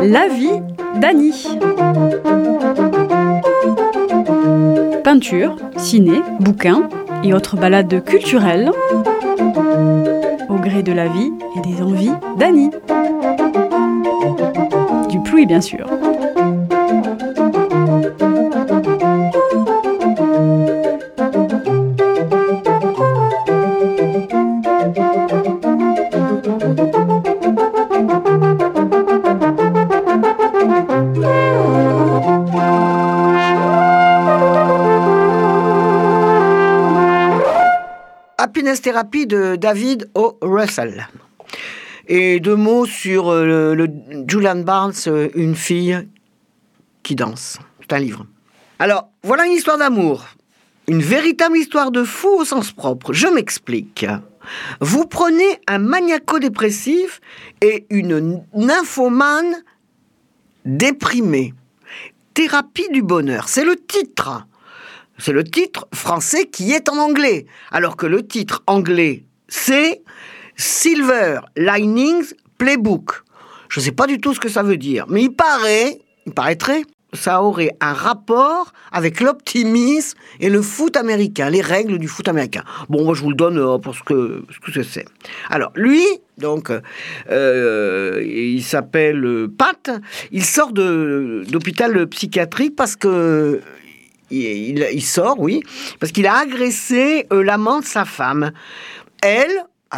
La vie d'Annie. Peinture, ciné, bouquins et autres balades culturelles au gré de la vie et des envies d'Annie. Du Plouy, bien sûr. Happiness Therapy de David O. Russell. Et 2 mots sur le Julian Barnes, Une fille qui danse. C'est un livre. Alors, voilà une histoire d'amour. Une véritable histoire de fou au sens propre. Je m'explique. Vous prenez un maniaco-dépressif et une nymphomane déprimée. Thérapie du bonheur, c'est le titre. C'est le titre français qui est en anglais. Alors que le titre anglais, c'est Silver Linings Playbook. Je ne sais pas du tout ce que ça veut dire, mais il paraîtrait, ça aurait un rapport avec l'optimisme et le foot américain, les règles du foot américain. Bon, moi je vous le donne pour ce que c'est. Alors, lui, donc, il s'appelle Pat, il sort d'hôpital psychiatrique parce que... Il sort, oui, parce qu'il a agressé l'amant de sa femme. Elle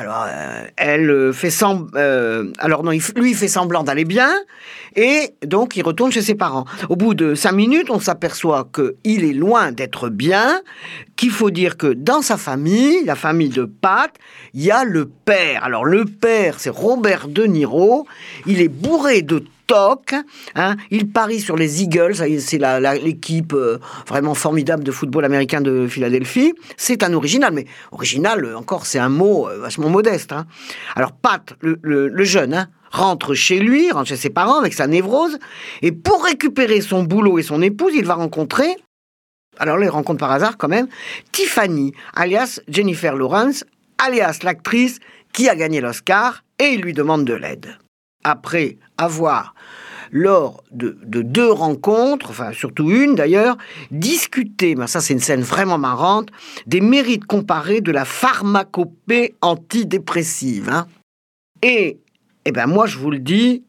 fait semblant... lui, il fait semblant d'aller bien, et donc il retourne chez ses parents. Au bout de 5 minutes, on s'aperçoit qu'il est loin d'être bien, qu'il faut dire que dans sa famille, la famille de Pat, il y a le père. Alors le père, c'est Robert De Niro, il est bourré de toc, hein, il parie sur les Eagles, c'est l'équipe vraiment formidable de football américain de Philadelphie. C'est un original, mais original, encore, c'est un mot vachement modeste. Hein. Alors Pat, le jeune, hein, rentre chez ses parents avec sa névrose, et pour récupérer son boulot et son épouse, il va rencontrer, alors là, il rencontre par hasard quand même, Tiffany, alias Jennifer Lawrence, alias l'actrice qui a gagné l'Oscar, et il lui demande de l'aide. Après avoir, lors de 2 rencontres, enfin surtout une d'ailleurs, discuté, ben ça c'est une scène vraiment marrante, des mérites comparés de la pharmacopée antidépressive. Hein. Et ben moi je vous le dis,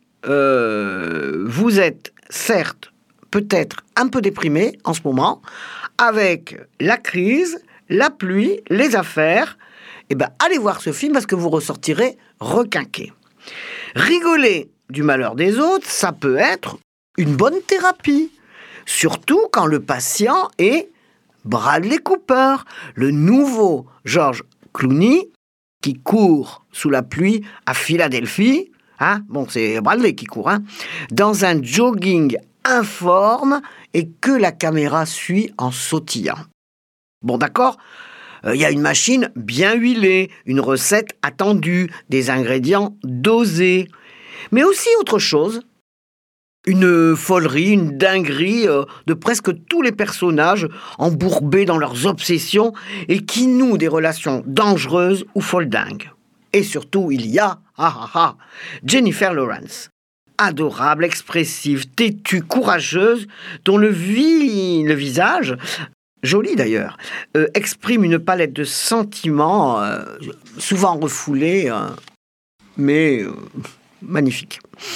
vous êtes certes peut-être un peu déprimé en ce moment, avec la crise, la pluie, les affaires, et ben allez voir ce film parce que vous ressortirez requinqué. Rigoler du malheur des autres, ça peut être une bonne thérapie. Surtout quand le patient est Bradley Cooper, le nouveau George Clooney qui court sous la pluie à Philadelphie. Hein, bon, c'est Bradley qui court, hein, dans un jogging informe et que la caméra suit en sautillant. Bon, d'accord ? Il y a une machine bien huilée, une recette attendue, des ingrédients dosés. Mais aussi autre chose, une folerie, une dinguerie de presque tous les personnages embourbés dans leurs obsessions et qui nouent des relations dangereuses ou foldingues. Et surtout, il y a, Jennifer Lawrence. Adorable, expressive, têtue, courageuse, dont le visage... joli d'ailleurs, exprime une palette de sentiments souvent refoulés, mais magnifiques.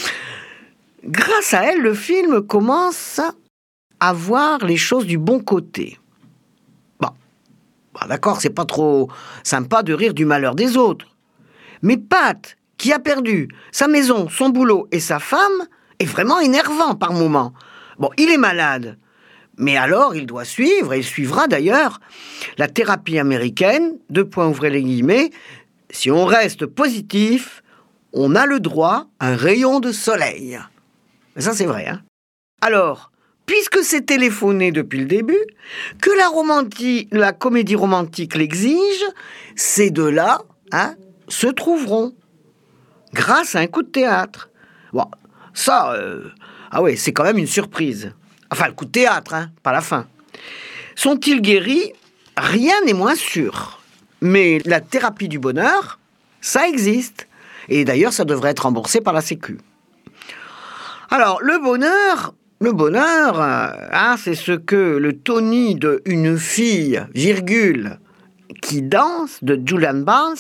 Grâce à elle, le film commence à voir les choses du bon côté. Bon, d'accord, c'est pas trop sympa de rire du malheur des autres. Mais Pat, qui a perdu sa maison, son boulot et sa femme, est vraiment énervant par moments. Bon, il est malade. Mais alors, il doit suivre, et il suivra d'ailleurs, la thérapie américaine, ouvrez les guillemets, si on reste positif, on a le droit à un rayon de soleil. Mais ça, c'est vrai, hein. Alors, puisque c'est téléphoné depuis le début, que la comédie romantique l'exige, ces 2-là, hein, se trouveront, grâce à un coup de théâtre. Bon, ça, c'est quand même une surprise. Enfin, le coup de théâtre, hein, pas la fin. Sont-ils guéris ? Rien n'est moins sûr. Mais la thérapie du bonheur, ça existe. Et d'ailleurs, ça devrait être remboursé par la Sécu. Alors, le bonheur, c'est ce que le Tony de Une fille, qui danse, de Julian Barnes,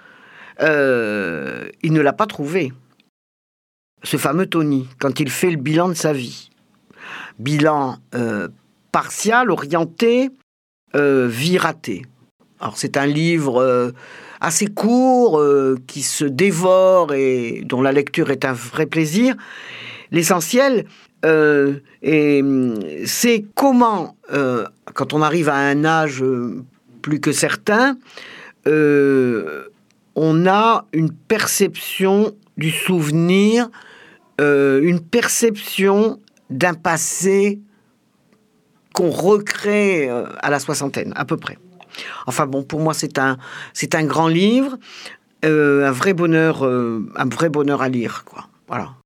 il ne l'a pas trouvé. Ce fameux Tony, quand il fait le bilan de sa vie. Bilan partial, orienté, vie ratée. Alors, c'est un livre assez court, qui se dévore et dont la lecture est un vrai plaisir. L'essentiel, c'est comment, quand on arrive à un âge plus que certain, on a une perception du souvenir, une perception d'un passé qu'on recrée à la soixantaine, à peu près. Enfin bon, pour moi, c'est un grand livre, un vrai bonheur à lire, quoi. Voilà.